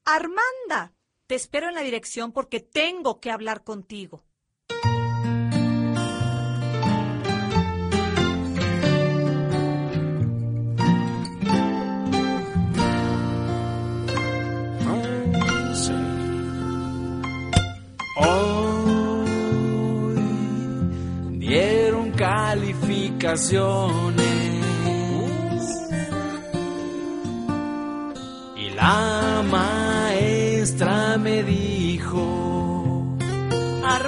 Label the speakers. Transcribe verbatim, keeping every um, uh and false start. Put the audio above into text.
Speaker 1: Armanda, te espero en la dirección porque tengo que hablar contigo.
Speaker 2: Hoy dieron calificaciones y la maestra me dijo